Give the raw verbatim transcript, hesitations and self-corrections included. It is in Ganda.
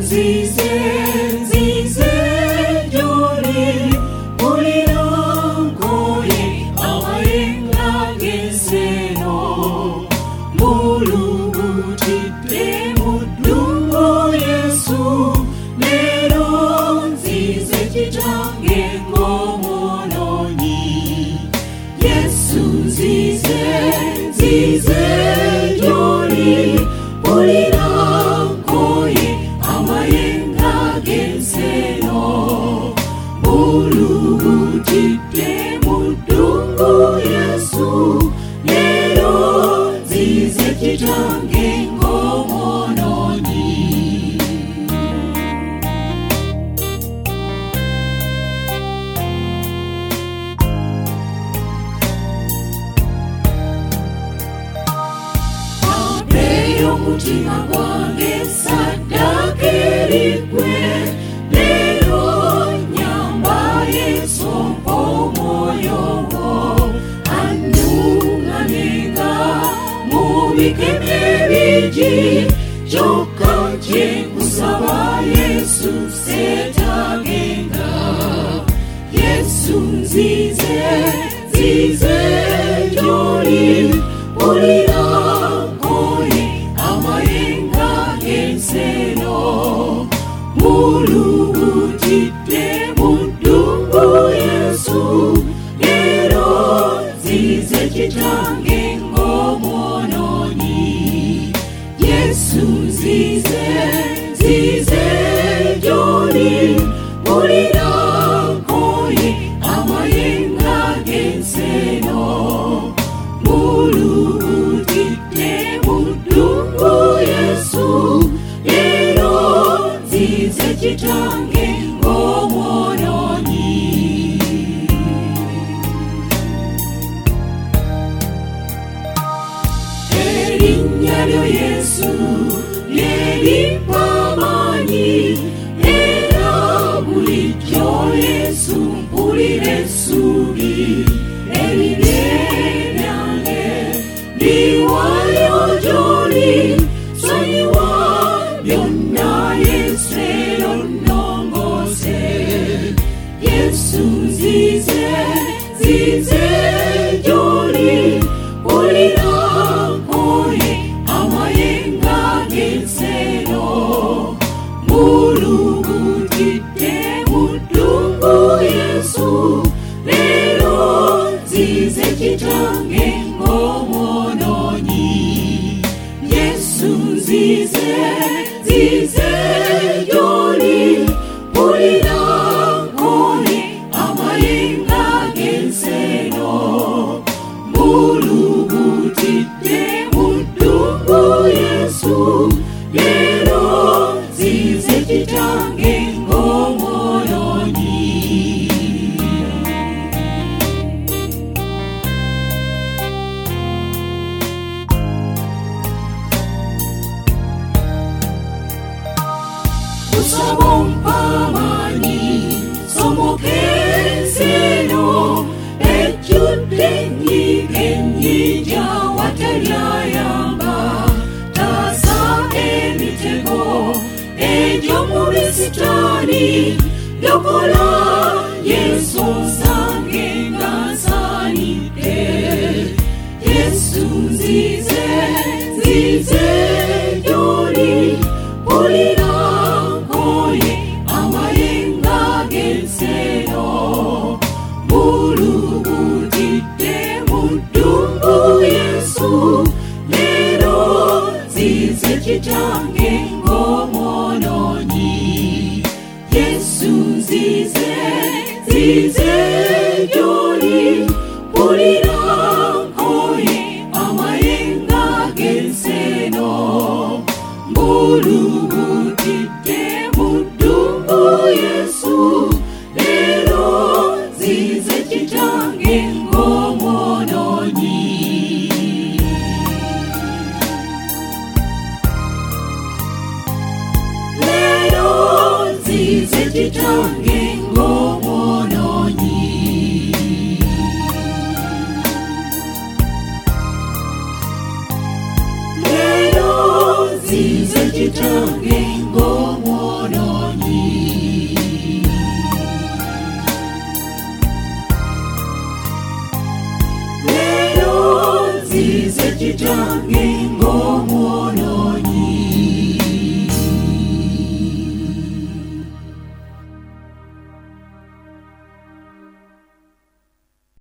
nzize nzize gy'oli mpulira nkoye amayenga g'ensi eno mulugutidde mu ddungu Yesu leero nzize kitange ng'omwonoonyi Yesu nzize nzize gy'oli mpulira nkoye amayenga g'ensi eno mulugutidde mu ddungu Yesu leero nzize kitange ng'omwonoonyi omutima gwange saddaaka eri ggwe leero nnyamba Yesu mpa omwoyo gwo annuŋŋamenga mu bikemo ebigi kyokka kye nkusaba Yesu seetaagenga Yesu nzize nzize gy'oli mpulira nkoye amayenga g'ensi eno mulugutidde mu ddungu Yesu leero nzize kitange ng'omwonoonyi Yesu nzize nzize gy'oli mpulira nkoye amayenga g'ensi eno mulugutidde mu ddungu Yesu leero nzize kitange ng'omwonoonyi erinnya lyo Yesu lyerimpa amaanyi era bulijjo Yesu mpulira essuubi ebibe byange biwaayo gy'oli sonyiwa byonna Yesu ero nnongoose Yesu nzize nzize gy'oli mpulira nkoye amayenga g'ensi eno mulugutidde mu ddungu Yesu leero nzize kitange ng'omwonoonyi Yesu nzize nzize gy'oli mpulira nkoye amayenga g'ensi eno mulugutidde mu ddungu Yesu leero nzize kitange ng'omwonoonyi kusaba ompa amaanyi somoka ensi eno ejjudde ennyiga ennyinja watali ayamba taasa emitego egy'omubi Sitaani lokola Yesu nsange nga nsaanidde Yesu nzize nzize gy'oli mpulira nkoye amayenga g'ensi eno mulugutidde mu ddungu Yesu leero nzize kitange ng'omwonoonyi Yesu nzize nzize gy'oli mpulira nkoye amayenga g'ensi eno mulugutidde mu ddungu Yesu leero nzize kitange ng'omwonoonyi leero nzize kitange ng'omwonoonyi leero nzize kitange ng'omwonoonyi nzize kitange ng'omwono